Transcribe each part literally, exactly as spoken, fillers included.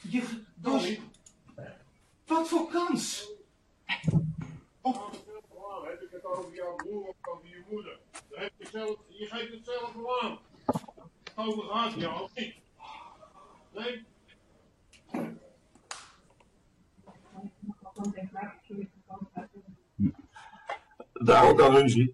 Je, dus, wat voor kans? Oh. Heb ik het over jouw broer of over je moeder? Dan heb je, zelf, je geeft het zelf wel aan. Over gaat je ook niet. Nee? Daar ook aan ruzie.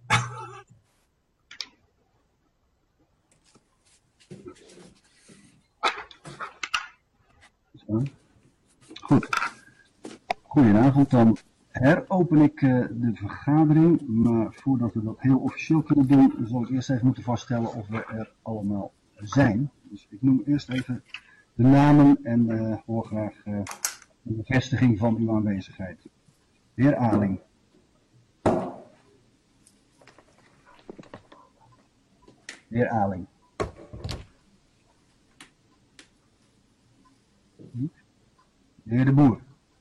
Goed. Goedenavond, dan heropen ik uh, de vergadering, maar voordat we dat heel officieel kunnen doen, zal ik eerst even moeten vaststellen of we er allemaal zijn. Dus ik noem eerst even de namen en uh, hoor graag uh, een bevestiging van uw aanwezigheid. De heer Aling. De heer Aling. De heer De Boer.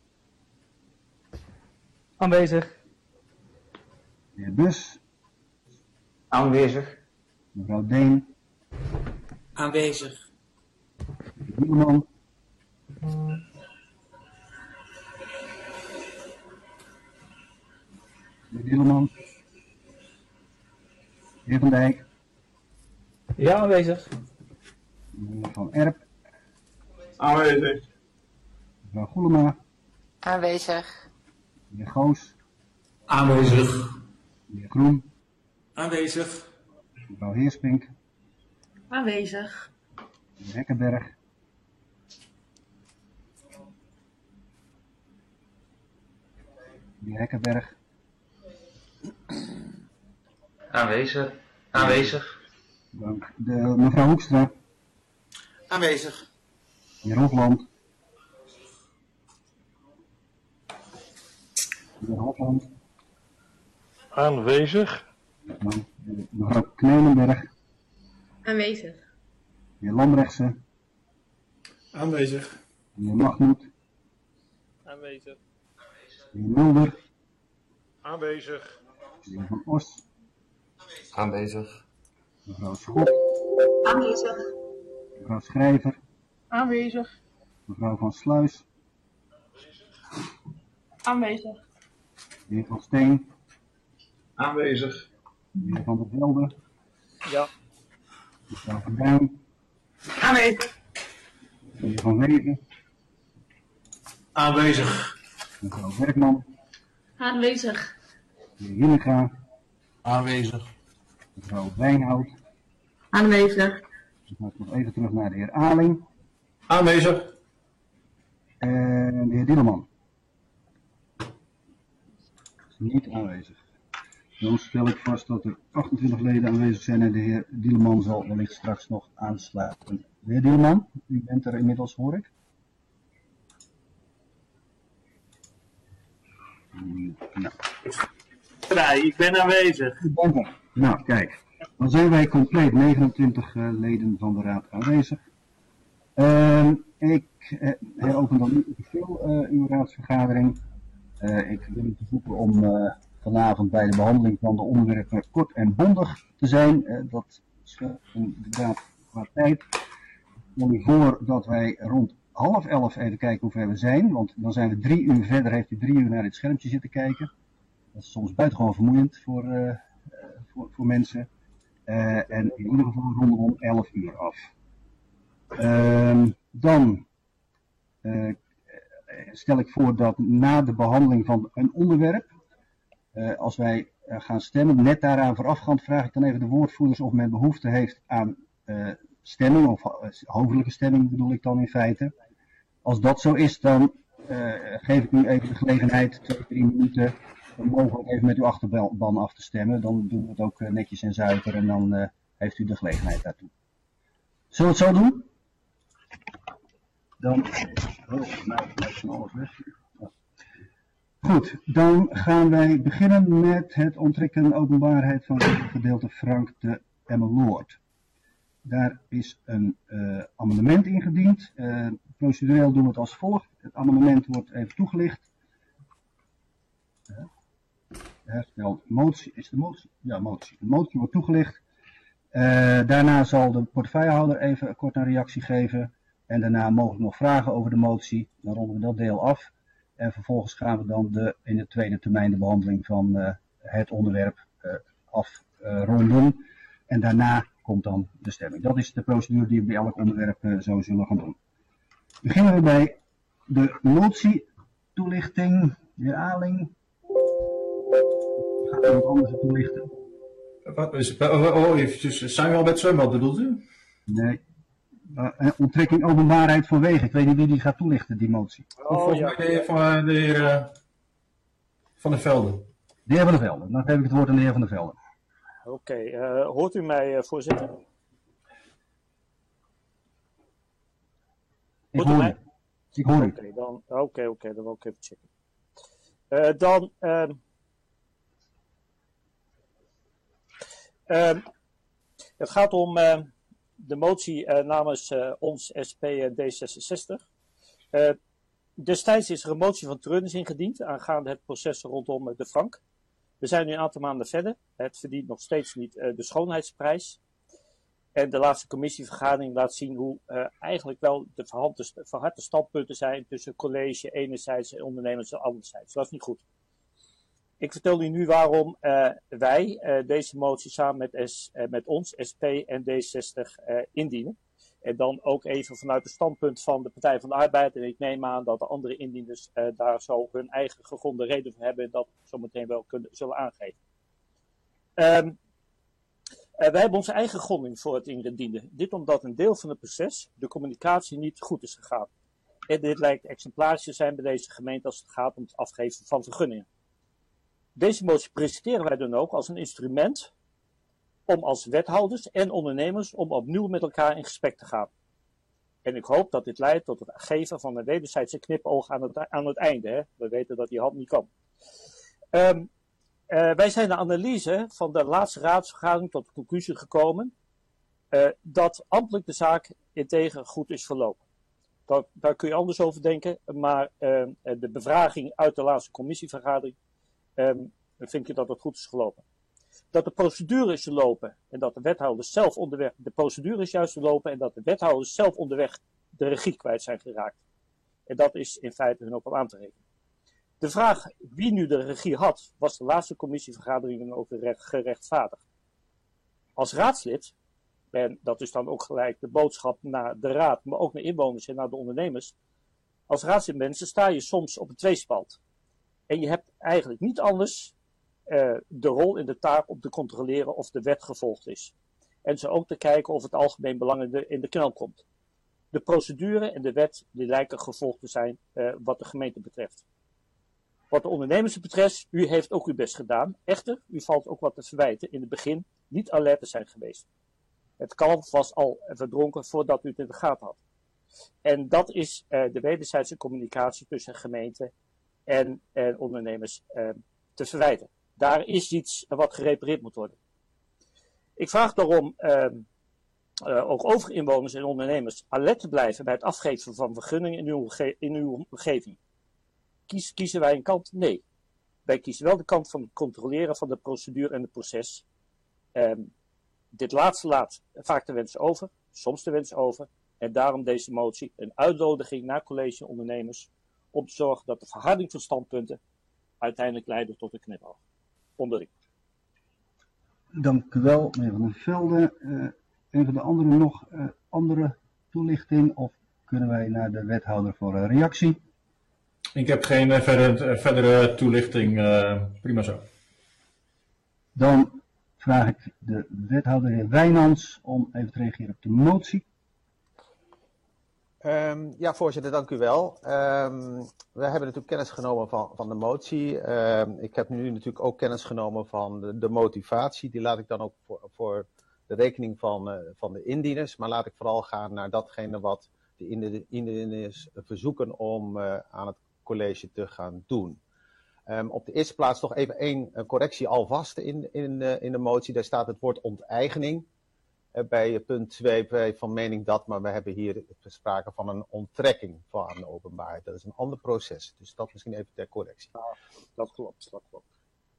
Aanwezig. De heer Bus. Aanwezig. Mevrouw Deen. Aanwezig. De heer Wieleman. De heer Wieleman. De heer Van Dijk. Ja, aanwezig. De heer Van Erp. Aanwezig. Mevrouw Goelema. Aanwezig. De heer Goos. Aanwezig. De heer Groen. Aanwezig. Mevrouw Heerspink. Aanwezig. De heer Hekkenberg. De heer Hekkenberg. Aanwezig. Aanwezig. Dank. De, mevrouw Hoekstra. Aanwezig. De heer Hofland. De heer Hofland. Aanwezig. Dank. De, mevrouw Knelenberg. Aanwezig. De heer Lambrechtse. Aanwezig. De heer Mahmoed. Aanwezig. De heer Mulder. Aanwezig. De heer Van Os. Aanwezig. Mevrouw Schot. Aanwezig. Mevrouw Schrijver. Aanwezig. Mevrouw Van Sluis. Aanwezig. De heer Van Steen. Aanwezig. De heer Van der Velde. Ja. Mevrouw Van Duin. Aanwezig. De heer Van Wegen. Aanwezig. Mevrouw Werkman. Aanwezig. De heer Hinega. Aanwezig. Mevrouw Wijnhout. Aanwezig. Dan ga ik nog even terug naar de heer Aling. Aanwezig. En de heer Dieleman. Is niet aanwezig. Dan stel ik vast dat er achtentwintig leden aanwezig zijn en de heer Dieleman zal wellicht straks nog aansluiten. De heer Dieleman, u bent er inmiddels, hoor ik. Nou. Nee, ik ben aanwezig. U bent er. Nou, kijk. Dan zijn wij compleet negenentwintig uh, leden van de raad aanwezig. Uh, ik uh, heropen dan nu officieel uh, uw raadsvergadering. Uh, ik wil u verzoeken om uh, vanavond bij de behandeling van de onderwerpen kort en bondig te zijn. Uh, dat scheelt inderdaad qua tijd. Ik stel u voor dat wij rond half elf even kijken hoe ver we zijn. Want dan zijn we drie uur verder, heeft u drie uur naar dit schermpje zitten kijken. Dat is soms buitengewoon vermoeiend voor, uh, uh, voor, voor mensen. Uh, en in ieder geval rondom elf uur af. Uh, dan uh, stel ik voor dat na de behandeling van een onderwerp, uh, als wij uh, gaan stemmen, net daaraan voorafgaand vraag ik dan even de woordvoerders of men behoefte heeft aan uh, stemming, of uh, hoofdelijke stemming bedoel ik dan in feite. Als dat zo is, dan uh, geef ik u even de gelegenheid, twee, drie minuten, om mogelijk even met uw achterban af te stemmen. Dan doen we het ook uh, netjes en zuiver en dan uh, heeft u de gelegenheid daartoe. Zullen we het zo doen? Dan, oh, nou, is van alles weg. Ja. Goed, dan gaan wij beginnen met het onttrekken openbaarheid van het gedeelte Frank de Emmeloord. Daar is een uh, amendement ingediend. Uh, procedureel doen we het als volgt. Het amendement wordt even toegelicht. Herstel motie, is de motie? Ja, motie. De motie wordt toegelicht. Uh, daarna zal de portefeuillehouder even kort een reactie geven. En daarna mogelijk nog vragen over de motie. Dan ronden we dat deel af. En vervolgens gaan we dan de, in de tweede termijn de behandeling van uh, het onderwerp uh, afronden. En daarna komt dan de stemming. Dat is de procedure die we bij elk onderwerp uh, zo zullen gaan doen. Beginnen we bij de motie, toelichting, de heer Aling. Gaat iemand anders het toelichten? Wat is, oh, oh, eventjes, zijn we al bij het zwembad, bedoelt u? Nee. Uh, onttrekking openbaarheid van wegen. Ik weet niet wie die gaat toelichten, die motie. Of volgens mij de heer Van, de heer, uh, van der Velde. De heer Van der Velde. Dan geef ik het woord aan de heer Van der Velde. Oké, okay, uh, hoort u mij, uh, voorzitter? Ik hoor u. Ik hoor u. Oké, dan, okay, okay, dan wil ik even checken. Uh, dan... Uh, uh, het gaat om... Uh, de motie uh, namens uh, ons S P en D zesenzestig. Uh, destijds is er een motie van Treurnis ingediend aangaande het proces rondom uh, de frank. We zijn nu een aantal maanden verder. Het verdient nog steeds niet uh, de schoonheidsprijs. En de laatste commissievergadering laat zien hoe uh, eigenlijk wel de verhande, verharde standpunten zijn tussen college enerzijds en ondernemers anderzijds. Dat is niet goed. Ik vertel u nu waarom uh, wij uh, deze motie samen met, S, uh, met ons, S P en D zesenzestig, uh, indienen. En dan ook even vanuit het standpunt van de Partij van de Arbeid. En ik neem aan dat de andere indieners uh, daar zo hun eigen gegronde reden voor hebben en dat zometeen wel kunnen, zullen aangeven. Um, uh, wij hebben onze eigen gronding voor het indienen. Dit omdat een deel van het proces, de communicatie, niet goed is gegaan. En dit lijkt exemplarisch te zijn bij deze gemeente als het gaat om het afgeven van vergunningen. Deze motie presenteren wij dan ook als een instrument om als wethouders en ondernemers om opnieuw met elkaar in gesprek te gaan. En ik hoop dat dit leidt tot het geven van een wederzijdse knipoog aan het, aan het einde. Hè. We weten dat die hand niet kan. Um, uh, wij zijn de analyse van de laatste raadsvergadering tot de conclusie gekomen uh, dat ambtelijk de zaak integer goed is verlopen. Dat, daar kun je anders over denken, maar uh, de bevraging uit de laatste commissievergadering Um, vind je dat het goed is gelopen. Dat de procedure is gelopen en dat de wethouders zelf onderweg, de procedure is juist gelopen en dat de wethouders zelf onderweg de regie kwijt zijn geraakt. En dat is in feite hun ook wel aan te rekenen. De vraag wie nu de regie had, was de laatste commissievergadering ook gerechtvaardigd. Als raadslid, en dat is dan ook gelijk de boodschap naar de raad, maar ook naar inwoners en naar de ondernemers. Als raadslid mensen sta je soms op een tweespalt. En je hebt eigenlijk niet anders uh, de rol in de taak om te controleren of de wet gevolgd is. En zo ook te kijken of het algemeen belang in de, in de knel komt. De procedure en de wet die lijken gevolgd te zijn uh, wat de gemeente betreft. Wat de ondernemers betreft, u heeft ook uw best gedaan. Echter, u valt ook wat te verwijten in het begin niet alert te zijn geweest. Het kalf was al verdronken voordat u het in de gaten had. En dat is uh, de wederzijdse communicatie tussen gemeente en, en ondernemers uh, te verwijten. Daar is iets wat gerepareerd moet worden. Ik vraag daarom uh, uh, ook over inwoners en ondernemers alert te blijven bij het afgeven van vergunningen in uw, omge in uw omgeving. Kies, kiezen wij een kant? Nee. Wij kiezen wel de kant van het controleren van de procedure en het proces. Um, dit laatste laat vaak de wens over, soms de wens over. En daarom deze motie, een uitnodiging naar college ondernemers om te zorgen dat de verharding van standpunten uiteindelijk leidt tot een knipoog. Onderling. Dank u wel, meneer Van der Velde. Uh, een van de anderen nog uh, andere toelichting of kunnen wij naar de wethouder voor een reactie? Ik heb geen uh, verder, uh, verdere toelichting. Uh, prima zo. Dan vraag ik de wethouder heer Wijnands om even te reageren op de motie. Um, ja, voorzitter, dank u wel. Um, we hebben natuurlijk kennis genomen van, van de motie. Um, ik heb nu natuurlijk ook kennis genomen van de, de motivatie. Die laat ik dan ook voor, voor de rekening van, uh, van de indieners. Maar laat ik vooral gaan naar datgene wat de indieners verzoeken om uh, aan het college te gaan doen. Um, op de eerste plaats nog even één uh, correctie alvast in, in, uh, in de motie. Daar staat het woord onteigening. Bij punt twee wij van mening dat, maar we hebben hier sprake van een onttrekking van de openbaarheid. Dat is een ander proces, dus dat misschien even ter correctie. Ja, dat klopt, dat klopt.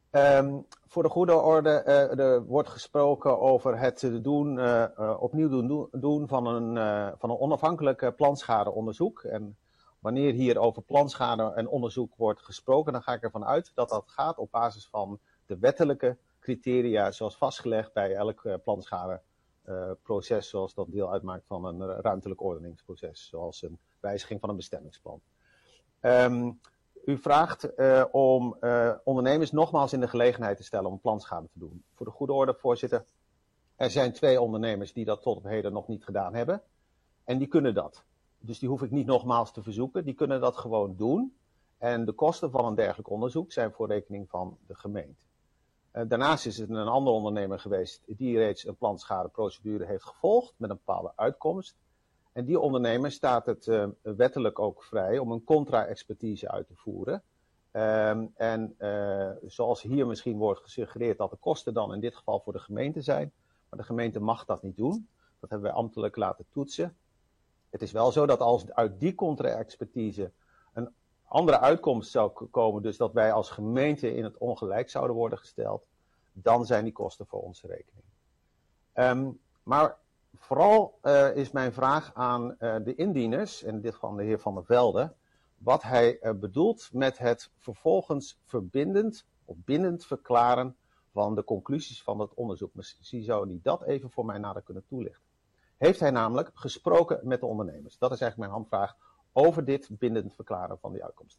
Um, voor de goede orde, uh, er wordt gesproken over het doen, uh, uh, opnieuw doen, doen van, een, uh, van een onafhankelijk planschadeonderzoek. En wanneer hier over planschade en onderzoek wordt gesproken, dan ga ik ervan uit dat dat gaat op basis van de wettelijke criteria zoals vastgelegd bij elk uh, planschadeproces, uh, zoals dat deel uitmaakt van een uh, ruimtelijk ordeningsproces, zoals een wijziging van een bestemmingsplan. Um, U vraagt uh, om uh, ondernemers nogmaals in de gelegenheid te stellen om planschade te doen. Voor de goede orde, voorzitter, er zijn twee ondernemers die dat tot op heden nog niet gedaan hebben. En die kunnen dat. Dus die hoef ik niet nogmaals te verzoeken. Die kunnen dat gewoon doen. En de kosten van een dergelijk onderzoek zijn voor rekening van de gemeente. Uh, daarnaast is er een andere ondernemer geweest die reeds een planschadeprocedure heeft gevolgd met een bepaalde uitkomst. En die ondernemer staat het uh, wettelijk ook vrij om een contra-expertise uit te voeren. Um, en uh, zoals hier misschien wordt gesuggereerd dat de kosten dan in dit geval voor de gemeente zijn. Maar de gemeente mag dat niet doen. Dat hebben wij ambtelijk laten toetsen. Het is wel zo dat als uit die contra-expertise een andere uitkomst zou komen, dus dat wij als gemeente in het ongelijk zouden worden gesteld, dan zijn die kosten voor onze rekening. Um, maar vooral uh, is mijn vraag aan uh, de indieners, in dit geval de heer Van der Velde, wat hij uh, bedoelt met het vervolgens verbindend of bindend verklaren van de conclusies van het onderzoek. Misschien zou hij dat even voor mij nader kunnen toelichten. Heeft hij namelijk gesproken met de ondernemers? Dat is eigenlijk mijn handvraag over dit bindend verklaren van die uitkomsten.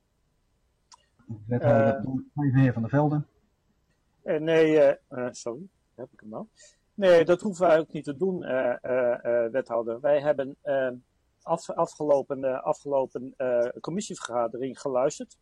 Wethouder, uh, heer Van der Velde. Uh, nee, uh, uh, sorry, heb ik hem nou? Nee, dat hoeven wij ook niet te doen, uh, uh, uh, wethouder. Wij hebben uh, af, afgelopen, uh, afgelopen uh, commissievergadering geluisterd.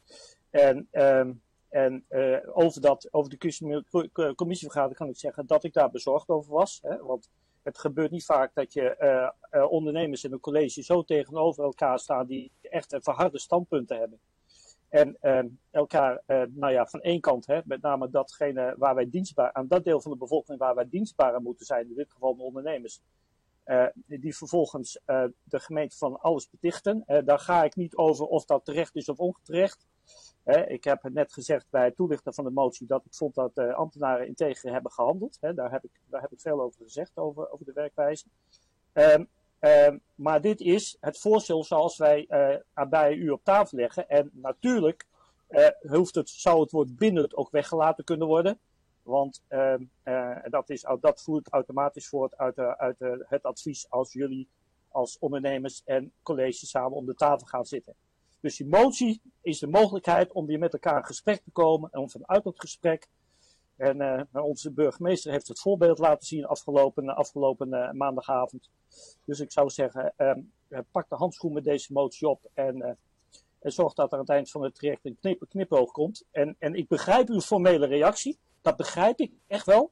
En, um, en uh, over, dat, over de commissievergadering kan ik zeggen dat ik daar bezorgd over was. Hè, want het gebeurt niet vaak dat je uh, uh, ondernemers in een college zo tegenover elkaar staan die echt verharde standpunten hebben. En uh, elkaar, uh, nou ja, van één kant, hè, met name datgene waar wij dienstbaar, aan dat deel van de bevolking waar wij dienstbaar aan moeten zijn, in dit geval de ondernemers, uh, die vervolgens uh, de gemeente van alles betichten. Uh, daar ga ik niet over of dat terecht is of onterecht. Uh, ik heb net gezegd bij het toelichten van de motie dat ik vond dat uh, ambtenaren integer hebben gehandeld. Uh, daar, heb ik, daar heb ik veel over gezegd, over, over de werkwijze. Uh, Uh, maar dit is het voorstel zoals wij uh, bij u op tafel leggen. En natuurlijk uh, hoeft het, zou het woord bindend ook weggelaten kunnen worden. Want uh, uh, dat, is, dat voert automatisch voort uit, uh, uit uh, het advies als jullie als ondernemers en colleges samen om de tafel gaan zitten. Dus die motie is de mogelijkheid om weer met elkaar in gesprek te komen. En om vanuit dat gesprek. En uh, onze burgemeester heeft het voorbeeld laten zien afgelopen, afgelopen uh, maandagavond. Dus ik zou zeggen, um, pak de handschoen met deze motie op en, uh, en zorg dat er aan het eind van het traject een knip, knipoog komt. En, en ik begrijp uw formele reactie, dat begrijp ik echt wel.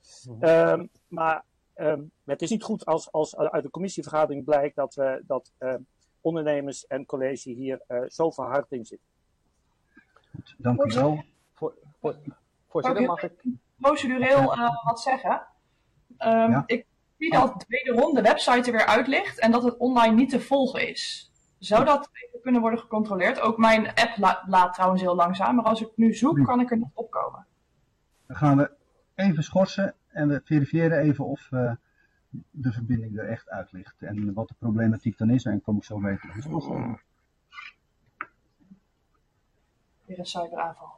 Um, maar um, het is niet goed als, als uit de commissievergadering blijkt dat, we, dat uh, ondernemers en college hier uh, zo verhard in zitten. Goed, dank u wel. Voor, voor, voorzitter, mag ik procedureel uh, wat zeggen? Um, Ja. Ik zie dat wederom de website er weer uit ligt en dat het online niet te volgen is. Zou dat even kunnen worden gecontroleerd? Ook mijn app la laat trouwens heel langzaam, maar als ik nu zoek, kan ik er niet opkomen. Dan gaan we even schorsen en we verifiëren even of uh, de verbinding er echt uit ligt. En wat de problematiek dan is, en kom ik zo weten. Weer een cyberaanval.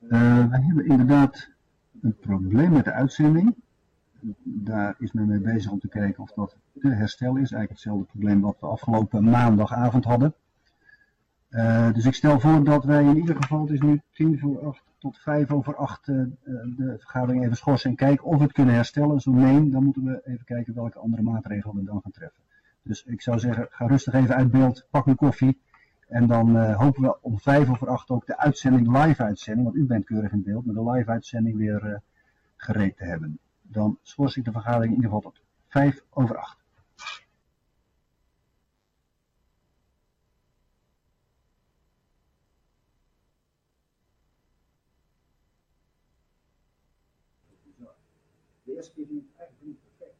Uh, we hebben inderdaad een probleem met de uitzending. Daar is men mee bezig om te kijken of dat te herstellen is. Eigenlijk hetzelfde probleem wat we afgelopen maandagavond hadden. Uh, dus ik stel voor dat wij in ieder geval, het is nu tien voor acht tot vijf over acht, uh, de vergadering even schorsen en kijken of we het kunnen herstellen. Zo nee, dan moeten we even kijken welke andere maatregelen we dan gaan treffen. Dus ik zou zeggen, ga rustig even uit beeld, pak een koffie. En dan uh, hopen we om vijf over acht ook de uitzending, live uitzending, want u bent keurig in beeld, maar de live uitzending weer uh, gereed te hebben. Dan schors ik de vergadering in ieder geval tot vijf over acht. De eerste keer ging het eigenlijk niet perfect.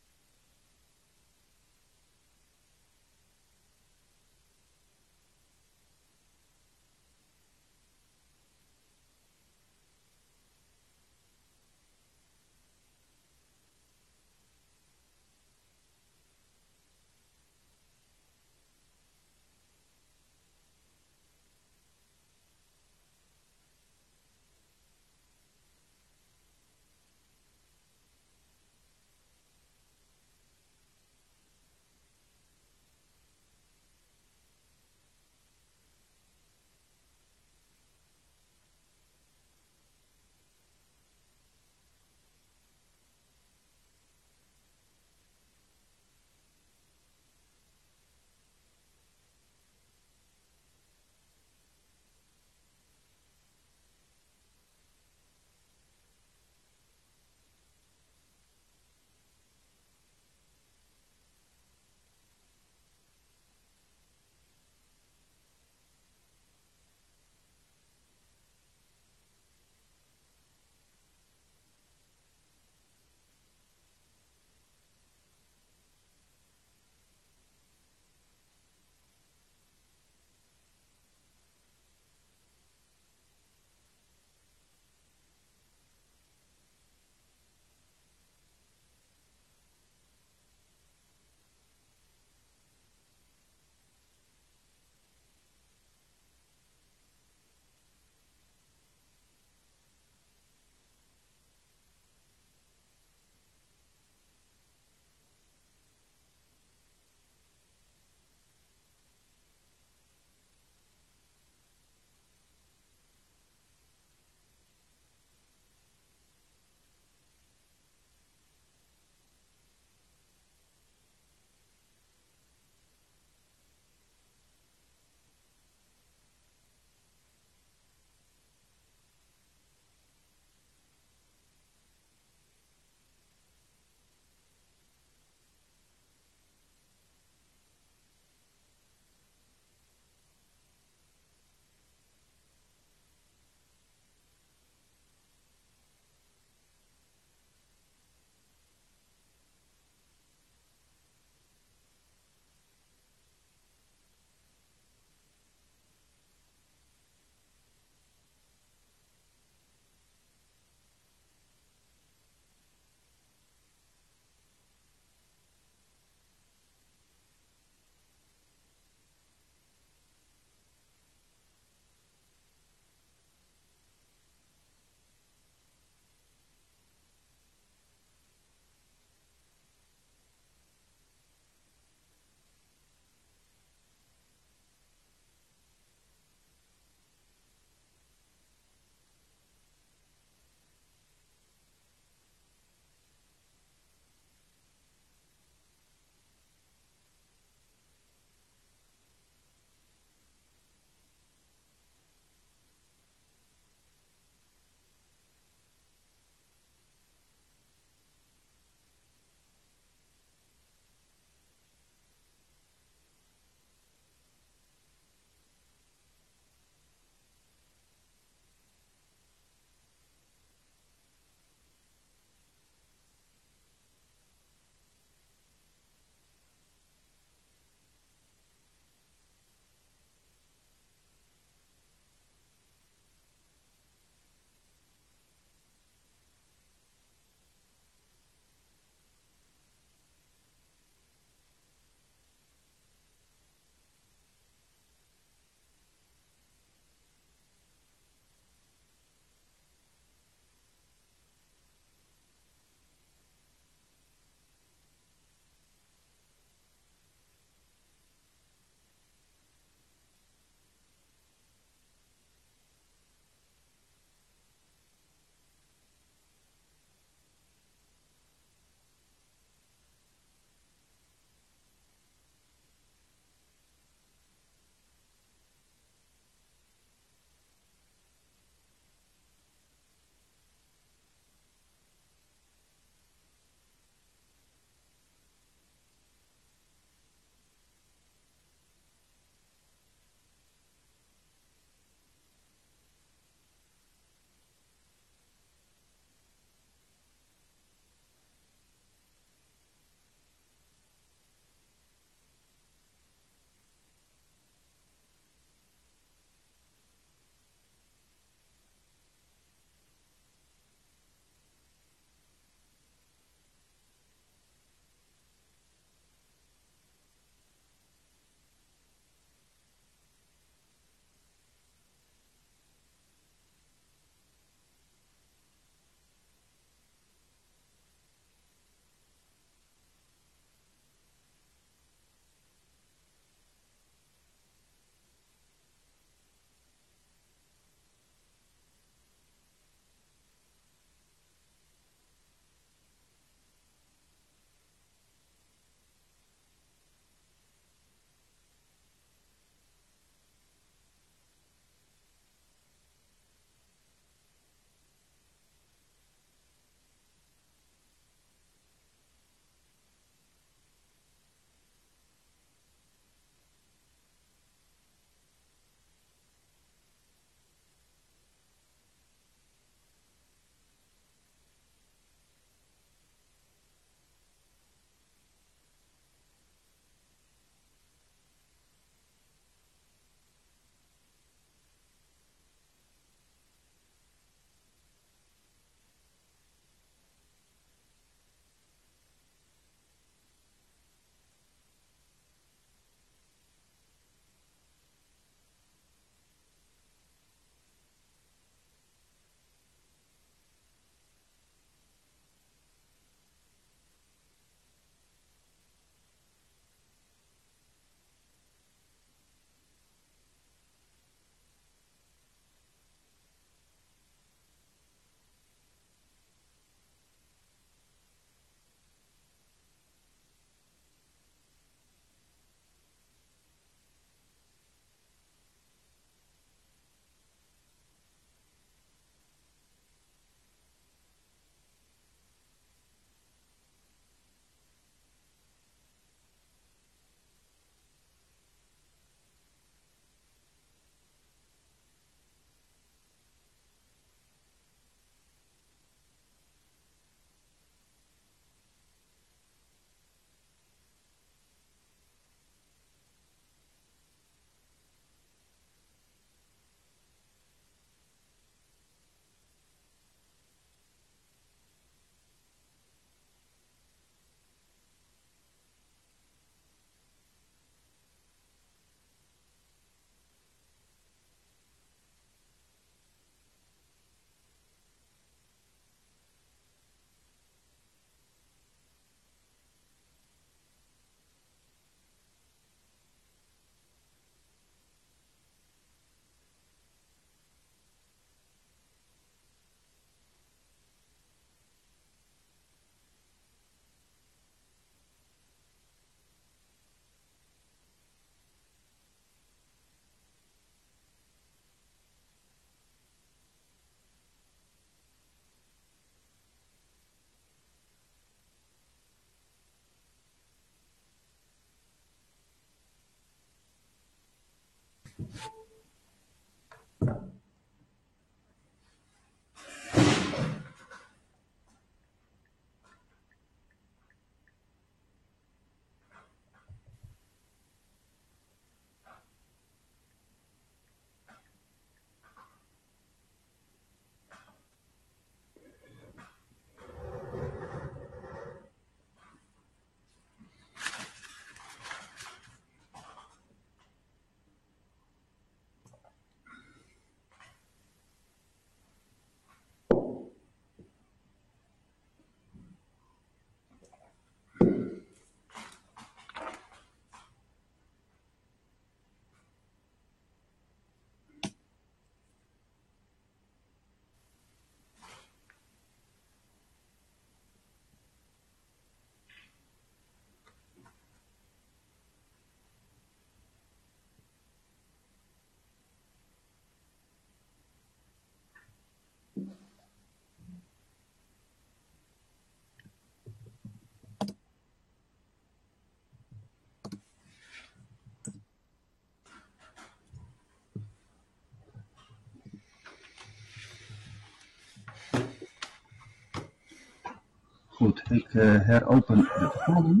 Goed, ik uh, heropen de vergadering.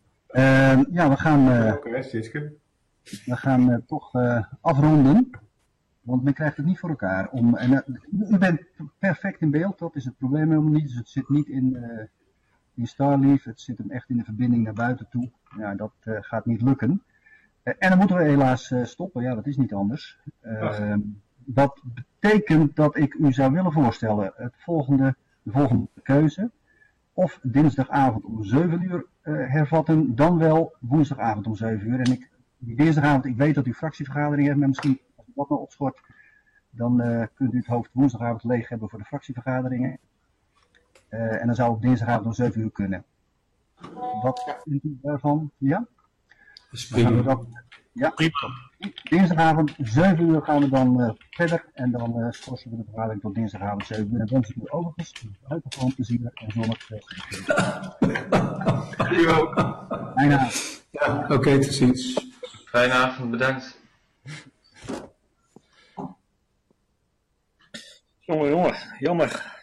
Uh, ja, we gaan, uh, Oké, Sietske. we gaan uh, toch uh, afronden. Want men krijgt het niet voor elkaar. Om, en, uh, u bent perfect in beeld, dat is het probleem helemaal niet. Dus het zit niet in, uh, in Starleaf, het zit hem echt in de verbinding naar buiten toe. Ja, dat uh, gaat niet lukken. Uh, en dan moeten we helaas uh, stoppen, ja, dat is niet anders. Uh, dat betekent dat ik u zou willen voorstellen, het volgende, de volgende keuze. Of dinsdagavond om zeven uur uh, hervatten, dan wel woensdagavond om zeven uur. En ik, die dinsdagavond, ik weet dat u fractievergadering heeft, maar misschien als u dat nou opschort, dan uh, kunt u het hoofd woensdagavond leeg hebben voor de fractievergaderingen. Uh, en dan zou het dinsdagavond om zeven uur kunnen. Wat vindt u daarvan? Ja? Prima. We dat, ja? Prima. Dinsdagavond zeven uur gaan we dan uh, verder en dan uh, schorsen we de vergadering tot dinsdagavond zeven uur. En dan wens ik u overigens buitengewoon plezier en zonnig. U ook. Fijne avond. Ja, oké, okay, tot ziens. Fijne avond, bedankt. Jongen, jongen, jammer.